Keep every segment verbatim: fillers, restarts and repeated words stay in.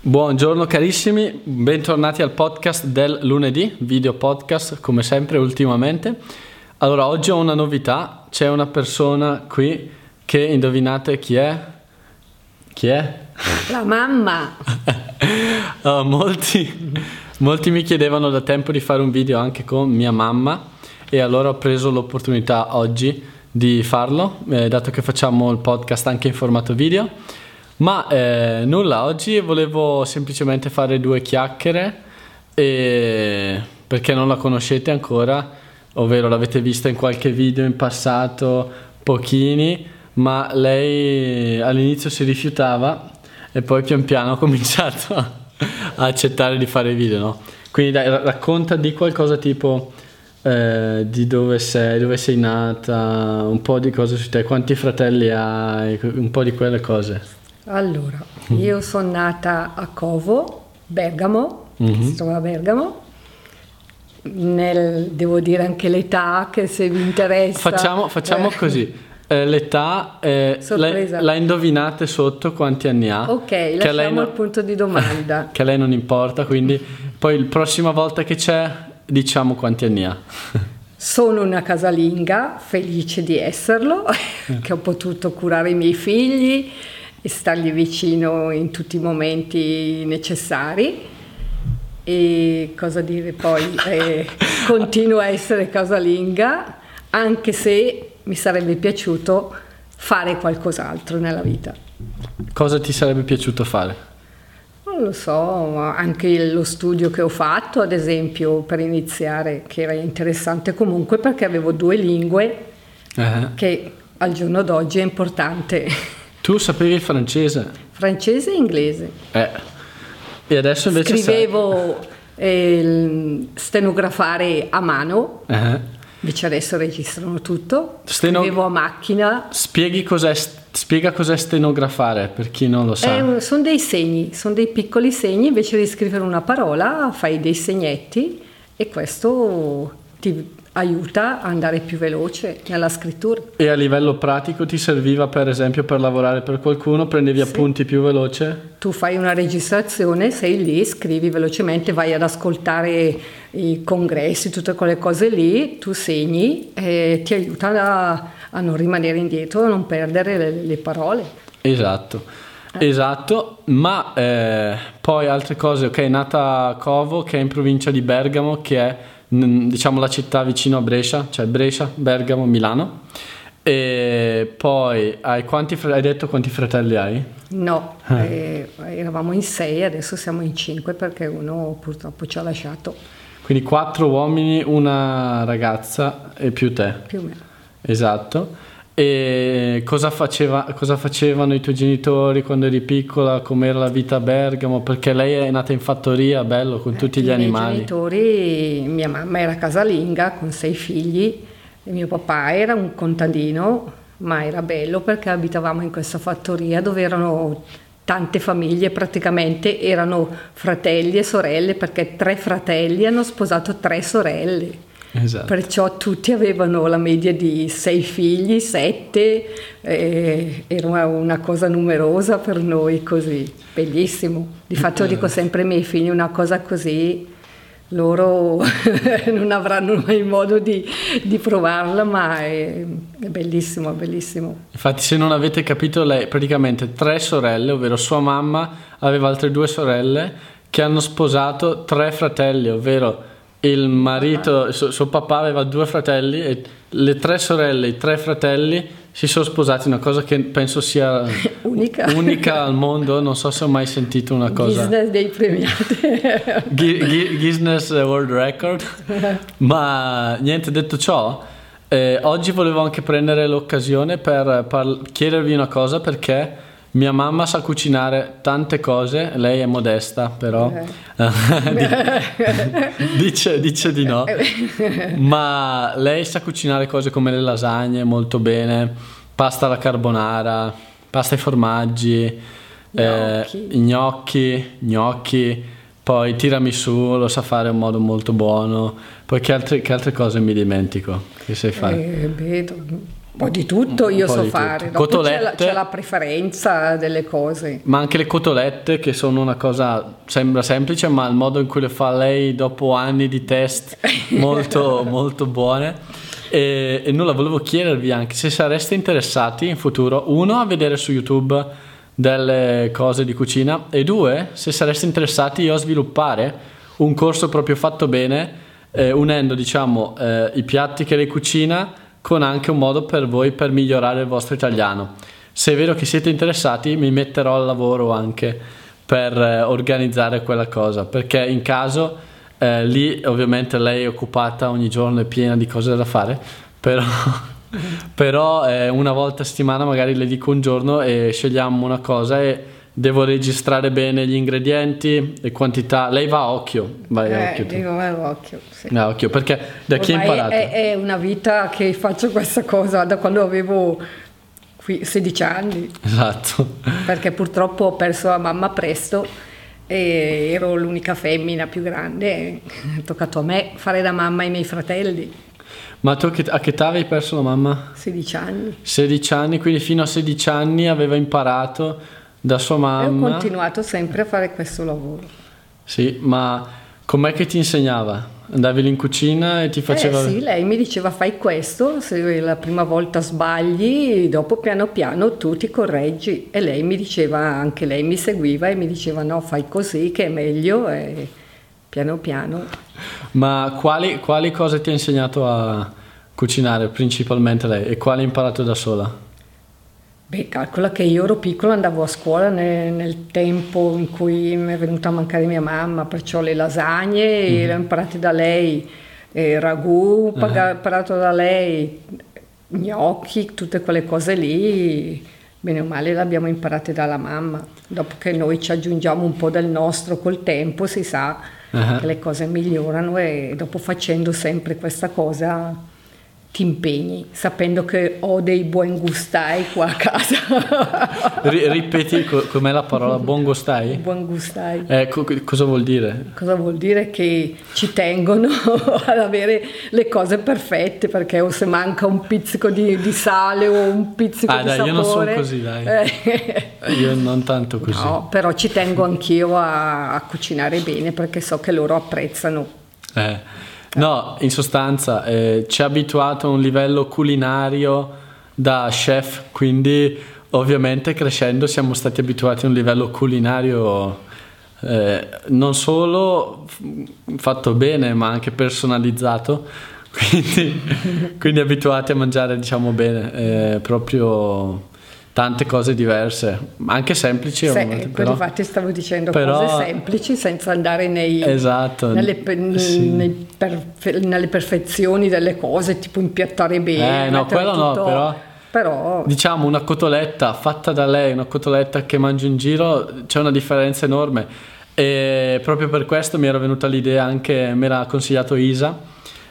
Buongiorno carissimi, bentornati al podcast del lunedì, video podcast come sempre ultimamente. Allora, oggi ho una novità, c'è una persona qui che indovinate chi è? Chi è? La mamma. uh, molti, molti mi chiedevano da tempo di fare un video anche con mia mamma e allora ho preso l'opportunità oggi di farlo, eh, dato che facciamo il podcast anche in formato video. Ma eh, nulla, oggi volevo semplicemente fare due chiacchiere e perché non la conoscete ancora, ovvero l'avete vista in qualche video in passato, pochini, ma lei all'inizio si rifiutava e poi pian piano ha cominciato a, a accettare di fare video, no? Quindi dai, racconta di qualcosa tipo eh, di dove sei, dove sei nata, un po' di cose su te, quanti fratelli hai, un po' di quelle cose. Allora, io sono nata a Covo, Bergamo, Mm-hmm. si trova a Bergamo. Nel, devo dire anche l'età, che se vi interessa. Facciamo, facciamo eh. così. Eh, l'età, eh, Sorpresa. la, la indovinate sotto quanti anni ha? Ok, Che a lasciamo lei non- il punto di domanda. Che a lei non importa, quindi poi la prossima volta che c'è diciamo quanti anni ha. Sono una casalinga, felice di esserlo, che ho potuto curare i miei figli e stargli vicino in tutti i momenti necessari. E cosa dire poi? Eh, continuo a essere casalinga, anche se mi sarebbe piaciuto fare qualcos'altro nella vita. Cosa ti sarebbe piaciuto fare? Non lo so, anche lo studio che ho fatto, ad esempio, per iniziare, che era interessante comunque perché avevo due lingue, Eh. che al giorno d'oggi è importante, Tu sapevi il francese? francese e inglese. Eh. E adesso invece Scrivevo eh, stenografare a mano, sai. Eh. invece adesso registrano tutto. Steno- Scrivevo a macchina. Spieghi cos'è, spiega cos'è stenografare per chi non lo sa. Eh, sono dei segni, sono dei piccoli segni, invece di scrivere una parola fai dei segnetti e questo ti aiuta ad andare più veloce nella scrittura. E a livello pratico ti serviva per esempio per lavorare per qualcuno, prendevi appunti più veloce? Tu fai una registrazione, sei lì, scrivi velocemente, vai ad ascoltare i congressi, tutte quelle cose lì, tu segni e ti aiuta a, a non rimanere indietro, a non perdere le, le parole. Esatto, esatto, ma eh, poi altre cose, ok, è nata a Covo che è in provincia di Bergamo, che è mh, diciamo la città vicino a Brescia, cioè Brescia, Bergamo, Milano. E poi hai quanti fr- hai detto quanti fratelli hai? No, eh, eravamo in sei, adesso siamo in cinque perché uno purtroppo ci ha lasciato, Quindi quattro uomini, una ragazza e più te. più o meno. Esatto. E cosa faceva, cosa facevano i tuoi genitori quando eri piccola? Com'era la vita a Bergamo? Perché lei è nata in fattoria, bello, con tutti gli I miei animali. genitori, mia mamma era casalinga con sei figli e mio papà era un contadino, ma era bello perché abitavamo in questa fattoria dove erano tante famiglie, praticamente erano fratelli e sorelle perché tre fratelli hanno sposato tre sorelle. Esatto. Perciò tutti avevano la media di sei figli, sette, eh, era una cosa numerosa per noi così, bellissimo. Difatti io dico sempre ai miei figli una cosa così, loro non avranno mai modo di, di provarla, ma è, è bellissimo, è bellissimo. Infatti, se non avete capito, lei praticamente tre sorelle, ovvero sua mamma aveva altre due sorelle che hanno sposato tre fratelli, ovvero il marito, suo, suo papà aveva due fratelli e le tre sorelle, i tre fratelli si sono sposati, una cosa che penso sia Unica. unica al mondo, non so se ho mai sentito una cosa. Business dei premiati. Gui- Gui- Guinness World Record. Ma niente, detto ciò, eh, oggi volevo anche prendere l'occasione per par- chiedervi una cosa, perché mia mamma sa cucinare tante cose, lei è modesta però dice, dice di no, ma lei sa cucinare cose come le lasagne molto bene, pasta alla carbonara, pasta ai formaggi, Gnocchi. eh, gnocchi, gnocchi, poi tiramisù lo sa fare in modo molto buono. Poi che altre, che altre cose mi dimentico che sai fare? Eh, beh, Un po' di tutto io so fare, dopo cotolette, c'è la, c'è la preferenza delle cose. Ma anche le cotolette, che sono una cosa, sembra semplice, ma il modo in cui le fa lei dopo anni di test molto, molto buone. E, e nulla, volevo chiedervi anche se sareste interessati in futuro, uno, a vedere su YouTube delle cose di cucina, e due, se sareste interessati io a sviluppare un corso proprio fatto bene, eh, unendo diciamo eh, i piatti che lei cucina con anche un modo per voi per migliorare il vostro italiano. Se è vero che siete interessati, mi metterò al lavoro anche per eh, organizzare quella cosa, perché in caso eh, lì ovviamente lei è occupata ogni giorno, è piena di cose da fare, però, però eh, una volta a settimana magari le dico un giorno e scegliamo una cosa e devo registrare bene gli ingredienti, le quantità. Lei va a occhio, vai a Eh, occhio tu. io vado a occhio, sì. A occhio, perché da chi hai Ormai imparato? È, è una vita che faccio questa cosa da quando avevo qui sedici anni, Esatto. perché purtroppo ho perso la mamma presto e ero l'unica femmina più grande, e è toccato a me fare da mamma ai miei fratelli. Ma tu che- a che età avevi perso la mamma? sedici anni. sedici anni, quindi fino a sedici anni aveva imparato da sua E ho mamma. continuato sempre a fare questo lavoro. Sì, ma com'è che ti insegnava? Andavi lì in cucina e ti faceva... Eh sì, lei mi diceva fai questo, se la prima volta sbagli, dopo piano piano tu ti correggi. E lei mi diceva, anche lei mi seguiva e mi diceva no, fai così che è meglio, e piano piano. Ma quali, quali cose ti ha insegnato a cucinare principalmente lei e quali hai imparato da sola? Beh, calcola che io ero piccola, andavo a scuola nel, nel tempo in cui mi è venuta a mancare mia mamma, perciò le lasagne Mm-hmm. le ho imparate da lei, e ragù paga- Ah. imparato da lei, gnocchi, tutte quelle cose lì, bene o male le abbiamo imparate dalla mamma. Dopo che noi ci aggiungiamo un po' del nostro col tempo, si sa Ah. che le cose migliorano, e dopo facendo sempre questa cosa ti impegni, sapendo che ho dei buon gustai qua a casa. Ri- ripeti co- com'è la parola buon gustai? Buon gustai. Eh, co- cosa vuol dire? Cosa vuol dire? Che ci tengono ad avere le cose perfette, perché o se manca un pizzico di, di sale o un pizzico Ah, di dai, sapore. io non sono così, dai. Eh, Io non tanto così. no, però ci tengo anch'io a, a cucinare bene, perché so che loro apprezzano. Eh, no, in sostanza eh, ci ha abituato a un livello culinario da chef, quindi ovviamente crescendo siamo stati abituati a un livello culinario eh, non solo f- fatto bene ma anche personalizzato, quindi, quindi abituati a mangiare diciamo bene, eh, proprio tante cose diverse, anche semplici Se, ovviamente, ecco, però, infatti stavo dicendo però- cose semplici senza andare nei, esatto, nelle, pe- sì. nei perfe- nelle perfezioni delle cose, tipo impiattare bene. Eh, no, mettere quello no, tutto- però- però Diciamo una cotoletta fatta da lei, una cotoletta che mangio in giro, c'è una differenza enorme, e proprio per questo mi era venuta l'idea, anche me l'ha consigliato Isa,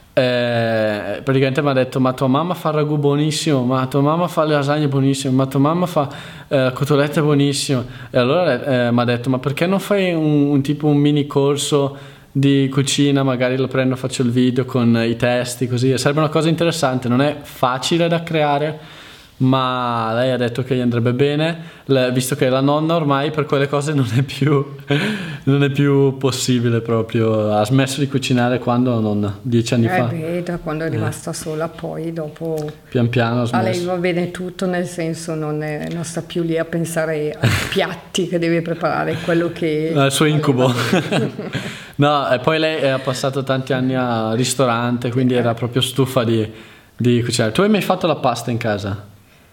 eh, praticamente mi ha detto ma tua mamma fa il ragù buonissimo, ma tua mamma fa le lasagne buonissime, ma tua mamma fa eh, la cotoletta buonissima, e allora eh, mi ha detto ma perché non fai un, un tipo un mini corso di cucina, magari lo prendo, faccio il video con i testi, così sarebbe una cosa interessante, non è facile da creare, ma lei ha detto che gli andrebbe bene, le- visto che la nonna ormai per quelle cose non è più non è più possibile, proprio ha smesso di cucinare quando la nonna, dieci anni eh, fa, beh, da quando è rimasta sola, poi dopo pian piano ha a lei smesso. va bene tutto, nel senso non, è- non sta più lì a pensare ai piatti che deve preparare, quello che È il suo incubo. No, e poi lei ha passato tanti anni al ristorante, quindi era proprio stufa di, di cucinare. Tu hai mai fatto la pasta in casa?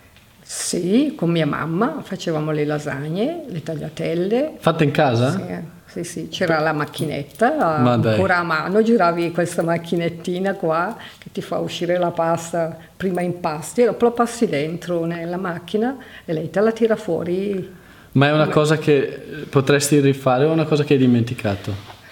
Sì, con mia mamma facevamo le lasagne, le tagliatelle. Fatta in casa? Sì, eh, sì, sì, c'era la macchinetta, Ma dai. ancora a mano, giravi questa macchinettina qua che ti fa uscire la pasta, prima impasti e dopo la passi dentro nella macchina e lei te la tira fuori. Ma è una cosa che potresti rifare o è una cosa che hai dimenticato?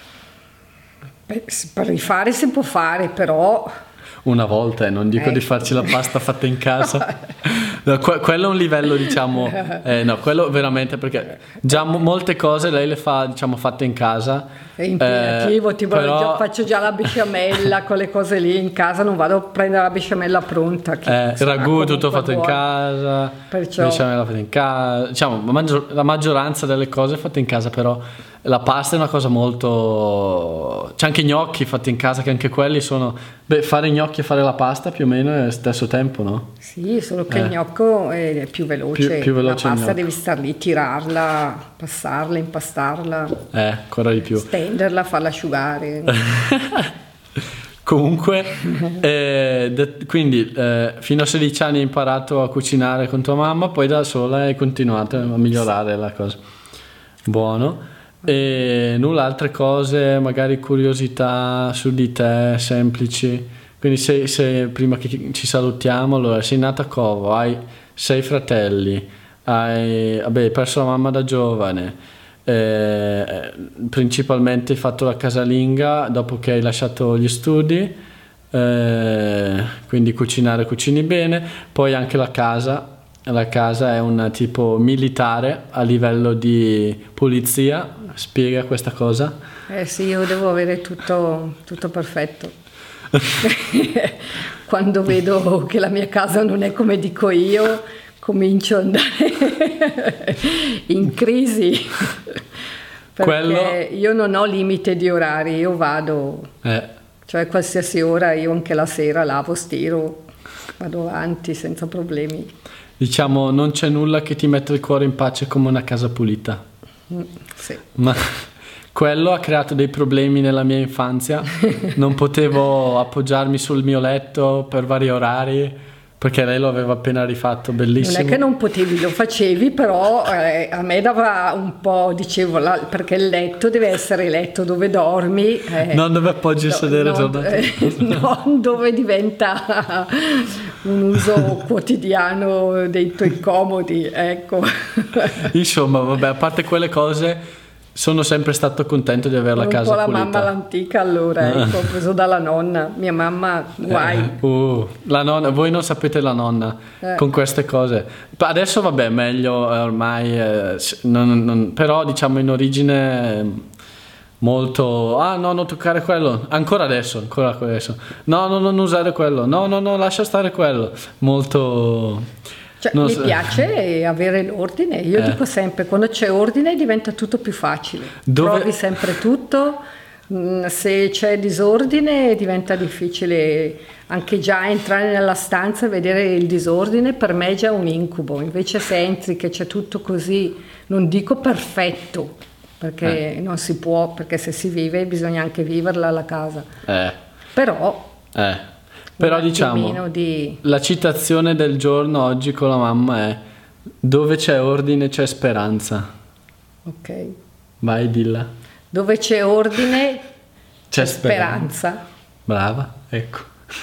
Beh, s- per rifare si può fare, però Una volta, e non dico di Ecco. farci la pasta fatta in casa, No, que- quello è un livello, diciamo, eh, no, quello veramente, perché già mo- molte cose lei le fa, diciamo, fatte in casa. È impegnativo, eh, tipo però, già- faccio già la besciamella con le cose lì in casa, non vado a prendere la besciamella pronta. Che eh, il sarà ragù tutto comunque fatto in buono. casa, Perciò- besciamella fatta in casa, diciamo, la, maggior- la maggioranza delle cose fatte in casa, però la pasta è una cosa molto... C'è anche i gnocchi fatti in casa, che anche quelli sono... Beh, fare i gnocchi e fare la pasta più o meno è lo stesso tempo, no? Sì, solo che Eh. il gnocco è più veloce, Più- più veloce la il pasta gnocco. devi star lì, tirarla, passarla, impastarla, Eh, ancora di più. stenderla, farla asciugare. Comunque, eh, de- quindi eh, fino a sedici anni hai imparato a cucinare con tua mamma, poi da sola hai continuato a migliorare la cosa. Buono. E nulla, altre cose, magari curiosità su di te, semplici. Quindi se, se prima che ci salutiamo, allora sei nata a Como, hai sei fratelli, hai, vabbè, hai perso la mamma da giovane, eh, principalmente hai fatto la casalinga dopo che hai lasciato gli studi, eh, quindi cucinare cucini bene, poi anche la casa. La casa è un tipo militare a livello di pulizia, spiega questa cosa. Eh sì, io devo avere tutto, tutto perfetto. Quando vedo che la mia casa non è come dico io, comincio ad andare in crisi. Perché Quello- io non ho limite di orari, io vado, Eh, cioè qualsiasi ora, io anche la sera lavo, stiro, vado avanti senza problemi. diciamo, non c'è nulla che ti mette il cuore in pace come una casa pulita. Mm, sì. Ma quello ha creato dei problemi nella mia infanzia. Non potevo appoggiarmi sul mio letto per vari orari perché lei lo aveva appena rifatto, bellissimo. Non è che non potevi, lo facevi, però eh, a me dava un po', dicevo, la- perché il letto deve essere il letto dove dormi. eh, Non dove appoggi il no- sedere non, giornata. eh, non dove diventa un uso quotidiano dei tuoi comodi, ecco. Insomma, vabbè, a parte quelle cose, sono sempre stato contento di avere la un casa po' la pulita. mamma l'antica allora, ecco, ho preso dalla nonna, mia mamma, guai. Eh, uh, la nonna, voi non sapete la nonna Eh. con queste cose. Pa- Adesso vabbè, meglio eh, ormai, eh, s- non- non- però diciamo in origine eh, molto, ah no, non toccare quello, ancora adesso, ancora adesso. No, no, non usare quello. No, no, no, lascia stare quello. Molto Cioè, non mi so- piace avere l'ordine, io Eh. dico sempre, quando c'è ordine diventa tutto più facile, Dove- trovi sempre tutto, mm, se c'è disordine diventa difficile anche già entrare nella stanza e vedere il disordine, per me è già un incubo, invece se entri che c'è tutto così, non dico perfetto, perché non si può, perché se si vive bisogna anche viverla la casa, Eh, però eh. Però un diciamo, attimino di... la citazione del giorno oggi con la mamma è: dove c'è ordine c'è speranza. ok. Vai, dilla. Dove c'è ordine C'è c'è speranza. Brava, ecco.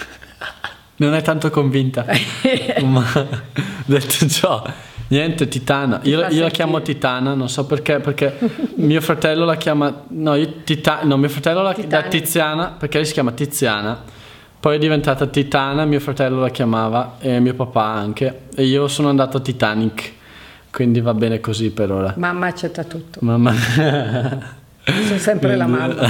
Non è tanto convinta, ma detto ciò, niente, Titana. Io, fa io la sentire. chiamo Titana, non so perché, perché mio fratello la chiama, no, io Tita, no, mio fratello la chiama Titanic. Tiziana, perché lei si chiama Tiziana. Poi è diventata Titana, mio fratello la chiamava e mio papà anche, e io sono andato a Titanic, quindi va bene così per ora. Mamma accetta tutto. Mamma. Sono sempre la mamma.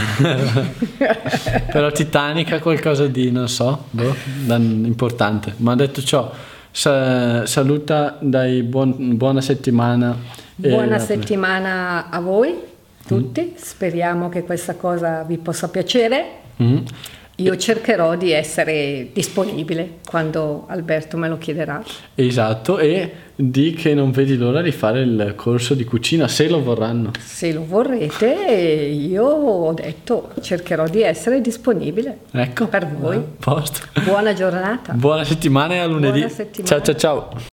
Però Titanic ha qualcosa di, non so, boh, da- importante. Ma detto ciò, sa- saluta, dai buon- buona settimana. e Buona a- settimana a voi tutti. Speriamo che questa cosa vi possa piacere. Mhm. Io cercherò di essere disponibile quando Alberto me lo chiederà. Esatto, e di che non vedi l'ora di fare il corso di cucina, se lo vorranno. Se lo vorrete, io ho detto cercherò di essere disponibile Ecco. per voi. Ah, posto. Buona giornata. Buona settimana e a lunedì. Buona settimana. Ciao ciao ciao.